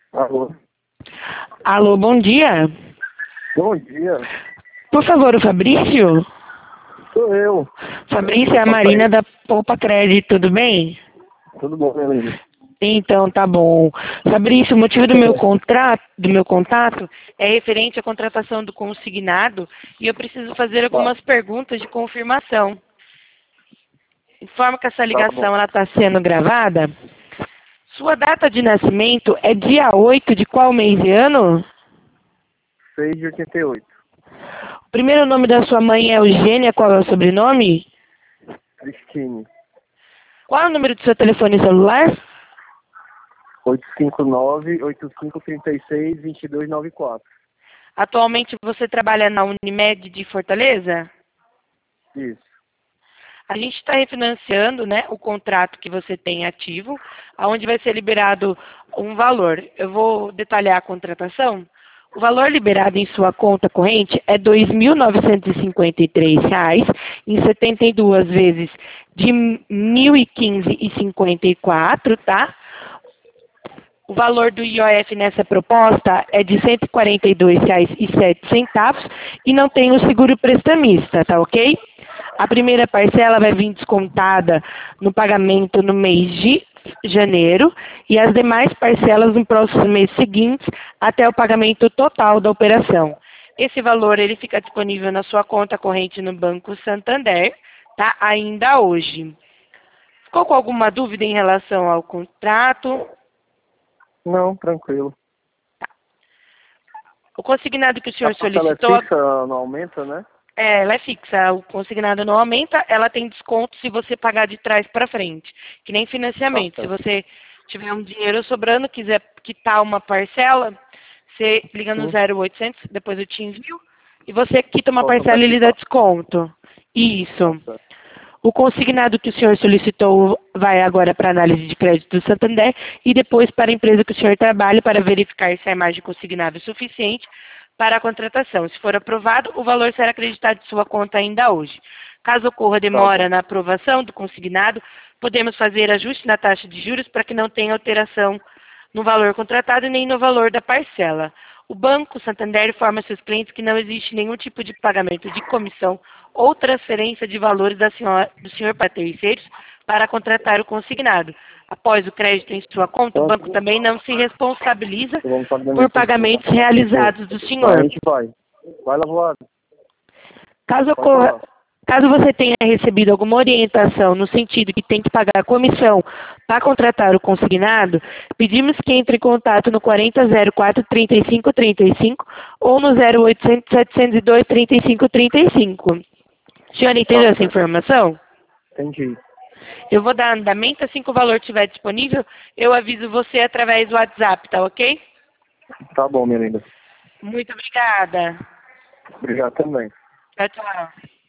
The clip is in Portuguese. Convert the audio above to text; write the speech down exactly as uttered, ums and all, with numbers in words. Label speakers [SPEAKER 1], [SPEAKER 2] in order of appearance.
[SPEAKER 1] Alô?
[SPEAKER 2] Alô, bom dia.
[SPEAKER 1] Bom dia.
[SPEAKER 2] Por favor, o Fabrício?
[SPEAKER 1] Sou eu.
[SPEAKER 2] Fabrício é a Marina da Poupa Crédito, tudo bem?
[SPEAKER 1] Tudo bom, meu amigo?
[SPEAKER 2] Então, tá bom. Fabrício, o motivo do meu contrato, do meu contato é referente à contratação do consignado e eu preciso fazer algumas perguntas de confirmação. Informo que essa
[SPEAKER 1] Tá bom.
[SPEAKER 2] ligação está sendo gravada. Sua data de nascimento é dia oito de qual mês e ano?
[SPEAKER 1] seis de oitenta e oito.
[SPEAKER 2] O primeiro nome da sua mãe é Eugênia, qual é o sobrenome?
[SPEAKER 1] Cristine.
[SPEAKER 2] Qual é o número do seu telefone celular?
[SPEAKER 1] oito cinco nove, oito cinco três seis, dois dois nove quatro.
[SPEAKER 2] Atualmente você trabalha na Unimed de Fortaleza?
[SPEAKER 1] Isso.
[SPEAKER 2] A gente está refinanciando, né, o contrato que você tem ativo, onde vai ser liberado um valor. Eu vou detalhar a contratação. O valor liberado em sua conta corrente é dois mil novecentos e cinquenta e três reais em setenta e duas vezes de mil e quinze reais e cinquenta e quatro, tá? O valor do I O F nessa proposta é de cento e quarenta e dois reais e sete centavos e não tem o seguro prestamista, tá ok? A primeira parcela vai vir descontada no pagamento no mês de janeiro e as demais parcelas no próximo mês seguinte até o pagamento total da operação. Esse valor ele fica disponível na sua conta corrente no Banco Santander, tá? Ainda hoje. Ficou com alguma dúvida em relação ao contrato?
[SPEAKER 1] Não, tranquilo.
[SPEAKER 2] O consignado que o senhor
[SPEAKER 1] A parcela é
[SPEAKER 2] solicitou,
[SPEAKER 1] fixa, não aumenta, né?
[SPEAKER 2] é, ela é fixa. O consignado não aumenta, ela tem desconto se você pagar de trás para frente. Que nem
[SPEAKER 1] Tá
[SPEAKER 2] financiamento. Se
[SPEAKER 1] certo.
[SPEAKER 2] você tiver um dinheiro sobrando, quiser quitar uma parcela, você liga no
[SPEAKER 1] Sim.
[SPEAKER 2] zero oitocentos, depois eu te envio, e você quita uma
[SPEAKER 1] Posso
[SPEAKER 2] parcela e ele dá
[SPEAKER 1] antecipar.
[SPEAKER 2] desconto.
[SPEAKER 1] Tá
[SPEAKER 2] Isso.
[SPEAKER 1] certo.
[SPEAKER 2] O consignado que o senhor solicitou vai agora para a análise de crédito do Santander e depois para a empresa que o senhor trabalha para verificar se a imagem consignada é suficiente para a contratação. Se for aprovado, o valor será acreditado em sua conta ainda hoje. Caso ocorra
[SPEAKER 1] Tá bom.
[SPEAKER 2] demora na aprovação do consignado, podemos fazer ajuste na taxa de juros para que não tenha alteração no valor contratado nem no valor da parcela. O Banco Santander informa seus clientes que não existe nenhum tipo de pagamento de comissão ou transferência de valores da senhora, do senhor para terceiros para contratar o consignado. Após o crédito em sua conta, o
[SPEAKER 1] Então,
[SPEAKER 2] banco também não se responsabiliza
[SPEAKER 1] vamos fazer
[SPEAKER 2] por
[SPEAKER 1] isso.
[SPEAKER 2] pagamentos realizados do
[SPEAKER 1] Mas a
[SPEAKER 2] senhor.
[SPEAKER 1] gente vai. Vai lá, voado.
[SPEAKER 2] Caso
[SPEAKER 1] Pode
[SPEAKER 2] ocorra,
[SPEAKER 1] falar.
[SPEAKER 2] caso você tenha recebido alguma orientação no sentido que tem que pagar a comissão para contratar o consignado, pedimos que entre em contato no quarenta zero quatro, trinta e cinco trinta e cinco ou no zero oitocentos, setecentos e dois, trinta e cinco trinta e cinco. A senhora entendeu
[SPEAKER 1] Tá
[SPEAKER 2] essa
[SPEAKER 1] certo.
[SPEAKER 2] informação?
[SPEAKER 1] Entendi.
[SPEAKER 2] Eu vou dar andamento, assim que o valor estiver disponível, eu aviso você através do WhatsApp, tá ok?
[SPEAKER 1] Tá bom, minha linda.
[SPEAKER 2] Muito obrigada.
[SPEAKER 1] Obrigado também.
[SPEAKER 2] Tchau, tchau.